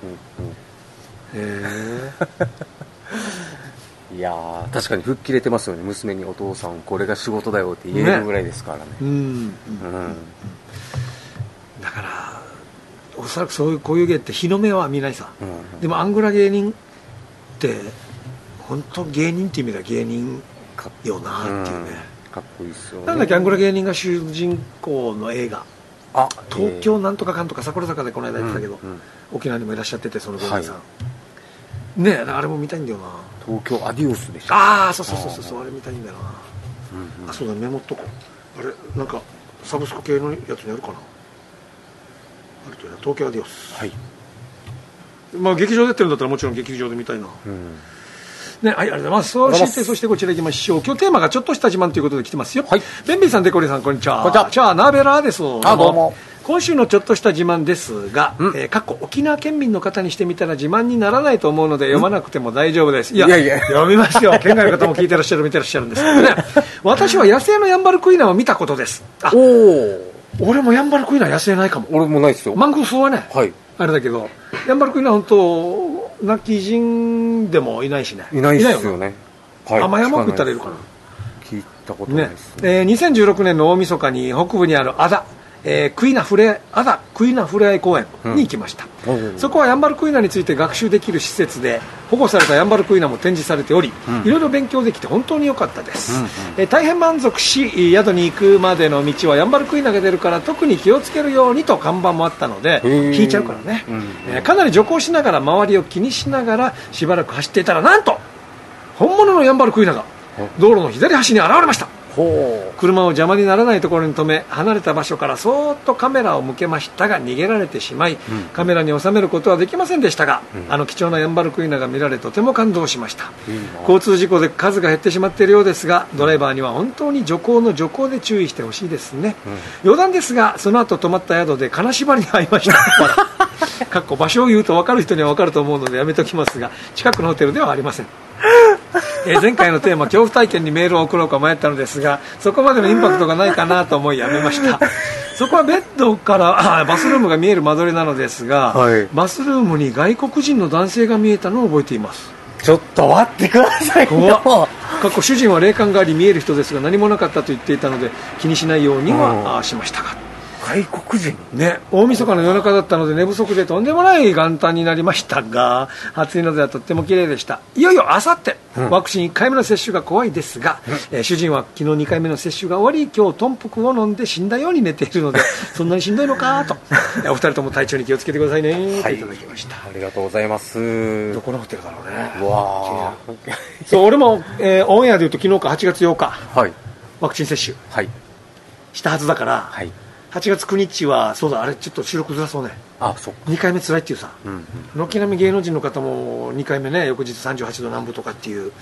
いやー、確かに吹っ切れてますよね。娘にお父さんこれが仕事だよって言えるぐらいですからね。だからおそらくこういう芸って日の目は見ないさ。でもアングラ芸人って本当芸人っていう意味では芸人よなっていうね。かっこいいっすよね。なんだっけ、アングラ芸人が主人公の映画、東京なんとかかんとか桜坂でこの間やってたけど、沖縄にもいらっしゃってて、その芸人さん、ねえ、あれも見たいんだよな。東京アディオスでした。ああ、そうあれ見たいんだよな。そうだ、メモっとこう。あれなんかサブスク系のやつにあるかな。あるといいな。東京アディオス。はい。まあ劇場でやってるんだったらもちろん劇場で見たいな。ね、はい、ありがとうございます。そしてこちら行きましょう。今日テーマがちょっとした自慢ということで来てますよ。はい。ベンビーさん、デコリさん、こんにちは。こんにちは。じゃあ、ナーベラーです。どうも。今週のちょっとした自慢ですが、沖縄県民の方にしてみたら自慢にならないと思うので読まなくても大丈夫です。いや読みますよ。県外の方も聞いてらっしゃる、見てらっしゃるんですけどね。私は野生のヤンバルクイナを見たことです。俺もヤンバルクイナ野生ないかも。俺もないですよ。マングースはね、はい、あれだけど、ヤンバルクイナ本当亡き人でもいないしね。いないですよね。はい、山食ったらいるかな。聞いたことないですね。2016年の大晦日に北部にあるクイナフレアイ公園に行きました。そこはヤンバルクイナについて学習できる施設で、保護されたヤンバルクイナも展示されており、いろいろ勉強できて本当に良かったです。大変満足し、宿に行くまでの道はヤンバルクイナが出るから特に気をつけるようにと看板もあったので、引いちゃうからね。かなり徐行しながら周りを気にしながらしばらく走っていたら、なんと本物のヤンバルクイナが道路の左端に現れました。車を邪魔にならないところに止め、離れた場所からそーっとカメラを向けましたが逃げられてしまい、カメラに収めることはできませんでしたが、あの貴重なヤンバルクイナが見られとても感動しました。交通事故で数が減ってしまっているようですが、ドライバーには本当に徐行で注意してほしいですね。余談ですが、その後泊まった宿で金縛りに会いましたかっこ場所を言うと分かる人には分かると思うのでやめときますが、近くのホテルではありません。前回のテーマ恐怖体験にメールを送ろうか迷ったのですが、そこまでのインパクトがないかなと思いやめましたそこはベッドからバスルームが見える間取りなのですが、バスルームに外国人の男性が見えたのを覚えています。ちょっと待ってくださいよ。過去主人は霊感があり見える人ですが何もなかったと言っていたので気にしないようにはしましたが、 外国人ね、大晦日の夜中だったので寝不足でとんでもない元旦になりましたが、初日の出はとっても綺麗でした。いよいよあさって、ワクチン1回目の接種が怖いですが、主人は昨日2回目の接種が終わり、今日豚腹を飲んで死んだように寝ているのでそんなにしんどいのかとお二人とも体調に気をつけてくださいね、といただきました。 ありがとうございます。 どこのホテルだろうね。 わそう、俺も、オンエアでいうと昨日か8月8日、 はい、 ワクチン接種はい、 したはずだから、 はい、 8月9日はそうだ、あれちょっと収録ずらそうね。 あ、そっか。 2回目つらいっていうさ、軒並み芸能人の方も2回目ね、翌日38度南部とかっていう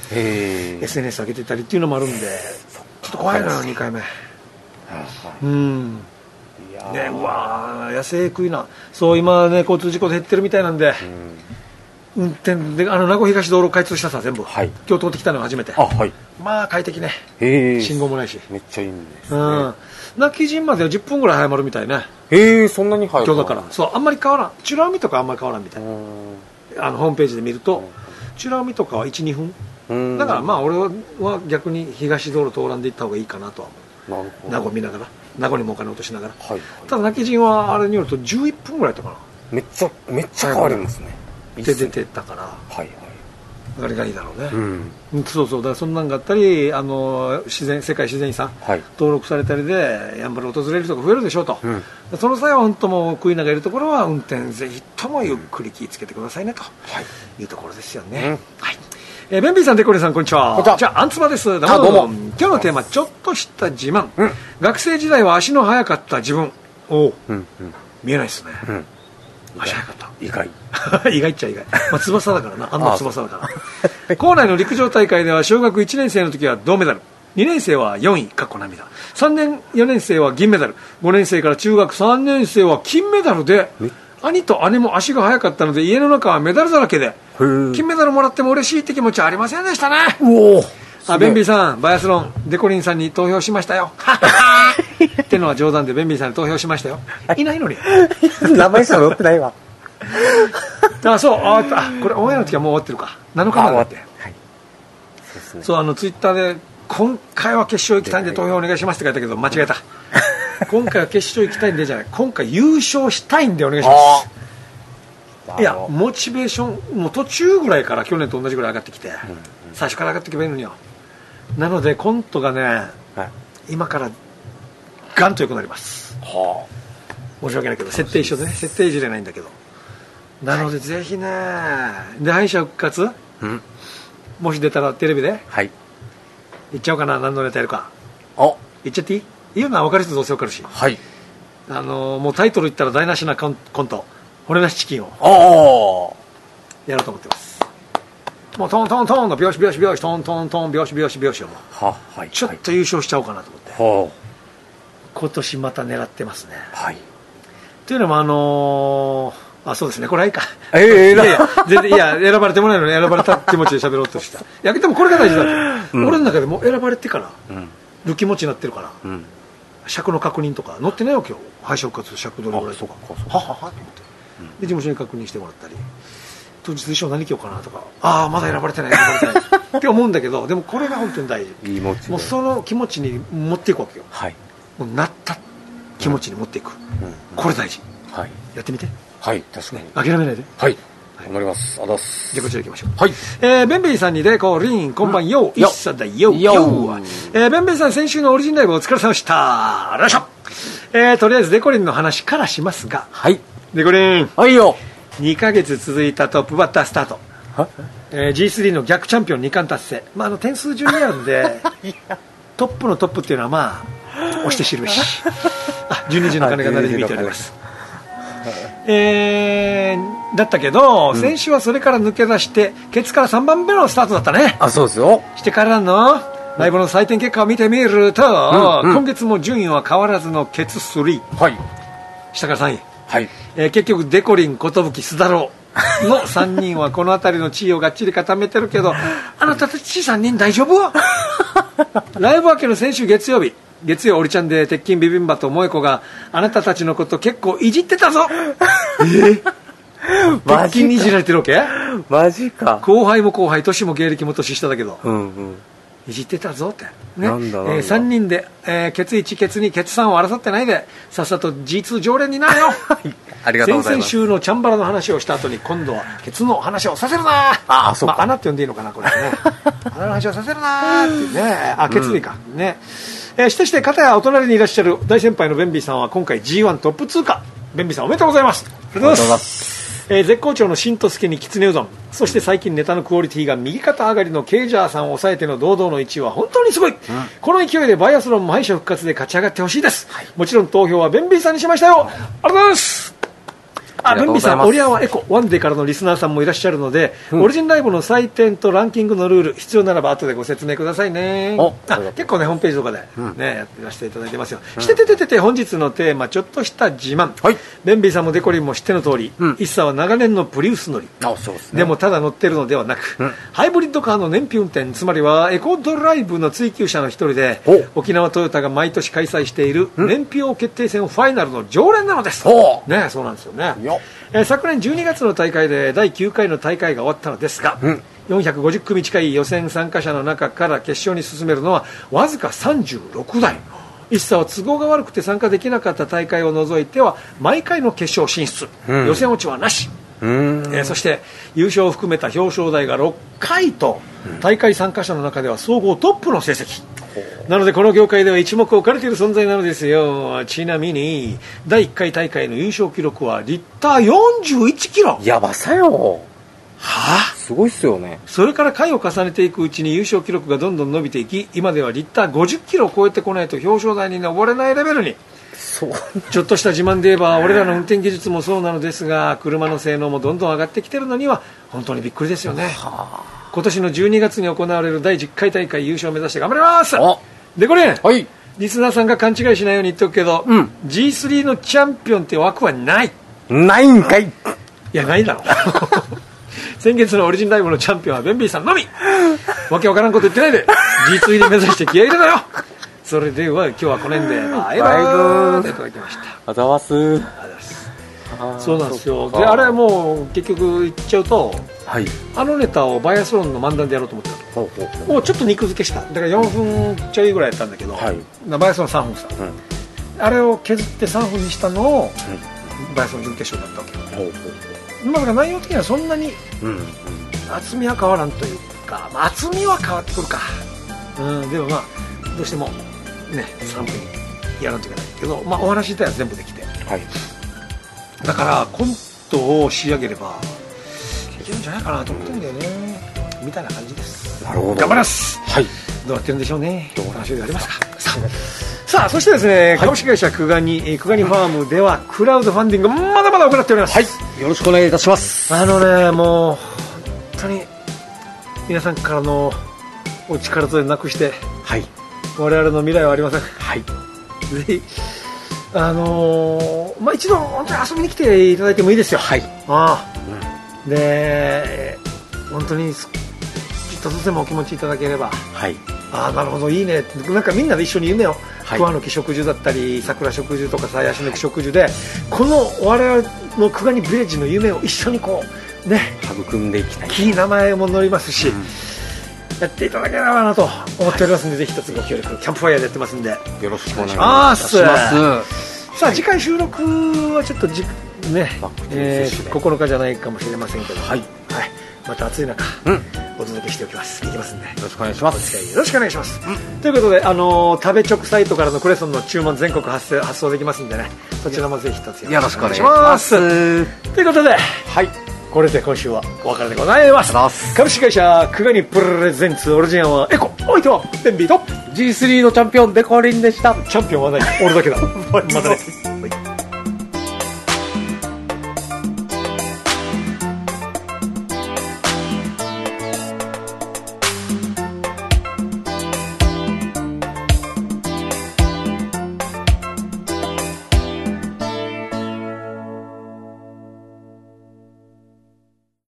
SNS 上げてたりっていうのもあるんで、ちょっと怖いのよ2回目。うんね、うわ野生食いな。そう今ね、交通事故で減ってるみたいなんで、運転で名古屋東道路開通したさ、全部、はい、今日通ってきたのが初めて。 はい、 まあ快適ね。信号もないしめっちゃいいんですね。 亡き陣までは10分ぐらい早まるみたいね。 そんなに早い今日だから。そう、あんまり変わらん。美ら海とかあんまり変わらんみたいな。ホームページで見ると美ら海とかは 1,2 分だから、まあ俺は逆に東道路通らんで行った方がいいかなとは思う。名護見ながら、名護にもお金落としながら、はい、ただ亡き陣はあれによると11分ぐらいだったかな。めっちゃ変わりますね。で出てたから、はいはい、あれがいいだろうね。そうそう、だからそんなんがあったり、世界自然遺産、はい、登録されたりでやんばるを訪れる人が増えるでしょうと、その際は本当もう食いながいるところは運転ぜひともゆっくり気をつけてくださいねというところですよね。はい、ベンビーさん、デコリさん、こんにちは。じゃあアンツバです。どうも。今日のテーマ、ちょっとした自慢。学生時代は足の速かった自分。見えないですね。足速かった。意外意外っちゃ意外。まあ、翼だからな、あんな翼だから校内の陸上大会では小学1年生の時は銅メダル、2年生は4位涙、3年4年生は銀メダル、5年生から中学3年生は金メダルで、兄と姉も足が速かったので家の中はメダルだらけで、金メダルもらっても嬉しいって気持ちはありませんでしたね。ベンビーさん、バイアスロンデコリンさんに投票しましたよってのは冗談で、ベンビーさんに投票しましたよ。いないのに名前しか載ってないわそう、これオンエアの時はもう終わってるか、7日までだって、そうツイッターで今回は決勝行きたいんで投票お願いしますって書いたけど間違えた今回は決勝行きたいんでじゃない、今回優勝したいんでお願いします。いや、モチベーションもう途中ぐらいから去年と同じぐらい上がってきて、最初から上がってきばいいのによ。なのでコントがね、今からガンと良くなります。申し訳ないけど設定一緒でね、設定いじれないんだけど、なのでぜひね、で敗者復活、もし出たらテレビで言っちゃおうかな。何のネタやるか言っちゃっていい？いいよな、分かる人どうせ分かるし、もうタイトル言ったら台無しなコント、骨なしチキンをやろうと思ってます。もうトントントンの拍子拍子拍子トントントン拍子拍子拍子をちょっと優勝しちゃおうかなと思って、今年また狙ってますね。というのもそうですね、これはいいか。全然、いや、選ばれてもないのに選ばれた気持ちで喋ろうとした。いや、でもこれが大事だって、俺の中でも選ばれてからる気持ちになってるから、尺の確認とか載ってないわけよ。敗者復活尺どれぐらいとか、はははと思って、で事務所に確認してもらったり、当日衣装何着ようかなとか、まだ選ばれてないって思うんだけど、でもこれが本当に大事。もうその気持ちに持っていくわけよ。もうなった気持ちに持っていく、これ大事。やってみて。確かに諦めないで。頑張ります。じゃあこちら行きましょう。ベンベイさんにデコリン、こんばんよ、一茶だよ。ベンベイさん、先週のオリジンライブお疲れ様でした。よいしょ。とりあえずデコリンの話からしますが、デコリン、2ヶ月続いたトップバッタースタート、G3 の逆チャンピオン2冠達成。点数順にあるんでトップのトップっていうのはまあ押して知るべし12時の鐘が鳴り響いております。だったけど、先週はそれから抜け出してケツから3番目のスタートだったね。 そうですよ。 してからのライブの採点結果を見てみると、今月も順位は変わらずのケツ3、下から3位、結局デコリン、寿、須田郎の3人はこの辺りの地位をがっちり固めてるけど、あなたたち3人大丈夫ライブ明けの先週月曜オリちゃんで鉄筋ビビンバと萌子があなたたちのこと結構いじってたぞ鉄筋にいじられてるわけ？ マジか。 後輩も後輩、年も芸歴も年下だけど、 いじってたぞってね。 3 人で、ケツ1ケツ2ケツ3を争ってないでさっさと G2 常連になれよありがとうございます。 先々週のチャンバラの話をした後に今度はケツの話をさせるなあ、そうか、 穴って呼んでいいのかなこれね穴の話をさせるなっていうね。ケツ2か、ね。して片やお隣にいらっしゃる大先輩のベンビーさんは今回 G1 トップ通過。ベンビーさんおめでとうございます。ありがとうございます。絶好調の新とすけにきつねうどん、そして最近ネタのクオリティが右肩上がりのケイジャーさんを抑えての堂々の1位は本当にすごい、この勢いでバイアスロンも敗者復活で勝ち上がってほしいです、もちろん投票はベンビーさんにしましたよ。ありがとうございます。ベンビーさん、オリアンはエコワンデーからのリスナーさんもいらっしゃるので、オリジンライブの採点とランキングのルール必要ならば後でご説明くださいね。結構ねホームページとかで、ねやってらせていただいてますよ。して本日のテーマちょっとした自慢、ベンビーさんもデコリンも知っての通り、一茶は長年のプリウス乗り、でもただ乗ってるのではなく、ハイブリッドカーの燃費運転、つまりはエコドライブの追求者の一人で、沖縄トヨタが毎年開催している燃費王決定戦ファイナルの常連なのです、ね。そうなんですよね。昨年12月の大会で第9回の大会が終わったのですが、450組近い予選参加者の中から決勝に進めるのはわずか36台。一茶は都合が悪くて参加できなかった大会を除いては毎回の決勝進出、予選落ちはなし。そして優勝を含めた表彰台が6回と、大会参加者の中では総合トップの成績なので、この業界では一目置かれている存在なのですよ。ちなみに第1回大会の優勝記録はリッター41キロ。 やばさよ。すごいっすよね。 それから回を重ねていくうちに優勝記録がどんどん伸びていき、今ではリッター50キロを超えてこないと表彰台に上れないレベルに。ちょっとした自慢で言えば俺らの運転技術もそうなのですが、車の性能もどんどん上がってきてるのには本当にびっくりですよね。今年の12月に行われる第10回大会優勝を目指して頑張ります。でこれ、リスナーさんが勘違いしないように言っておくけど、G3 のチャンピオンって枠はないんかい。いやないだろ先月のオリジンライブのチャンピオンはベンビーさんのみ。わけわからんこと言ってないで G3 に目指して気合い入れろよ。それでは今日はこの辺でバイバイといただきました。 あざわす。 そうなんですよ。であれはもう結局言っちゃうと、あのネタをバイアスロンの漫談でやろうと思ってたの。もうちょっと肉付けした。だから4分ちょいぐらいやったんだけど、バイアスロン3分さ、あれを削って3分にしたのを、バイアスロン準決勝だったわけよ。だから内容的にはそんなに厚みは変わらんというか、厚みは変わってくるか、でもどうしてもね3分にやらんといけないけど、お話自体は全部できて、だからコントを仕上げればいけるんじゃないかなと思ってるんだよね、みたいな感じです。 なるほど、 頑張ります。どうなってるんでしょうね。どう話でありますか。さあそしてですね、株式会社久我にファームではクラウドファンディングまだまだ行っております。 よろしくお願いいたします。 もう本当に皆さんからのお力添えなくして、我々の未来はありません。ぜひ一度本当に遊びに来ていただいてもいいですよ。で本当に一つでもお気持ちいただければ、なるほどいいね、なんかみんなで一緒に夢を、桑の木植樹だったり桜植樹とかヤシの木植樹で、この我々の久我にビレッジの夢を一緒にこうね育んでいきたい。 いい名前も載りますし、やっていただければなと思っておりますので、ぜひ一つご協力、キャンプファイヤーでやってますんでよろしくお願いします。 さあ次回収録はちょっと9日じゃないかもしれませんけど、また暑い中、お届けしておきます。いきますんでよろしくお願いします。 よろしくお願いします。ということで食べ直サイトからのクレソンの注文全国発送できますんでね、そちらもぜひ一つよろしくお願いします。ということで、これで今週はお別れでございます。株式会社久我にプレゼンツオリジンはエコ、おいてはベンビーと G3 のチャンピオンデコリンでした。 チャンピオンはない、俺だけだまたね。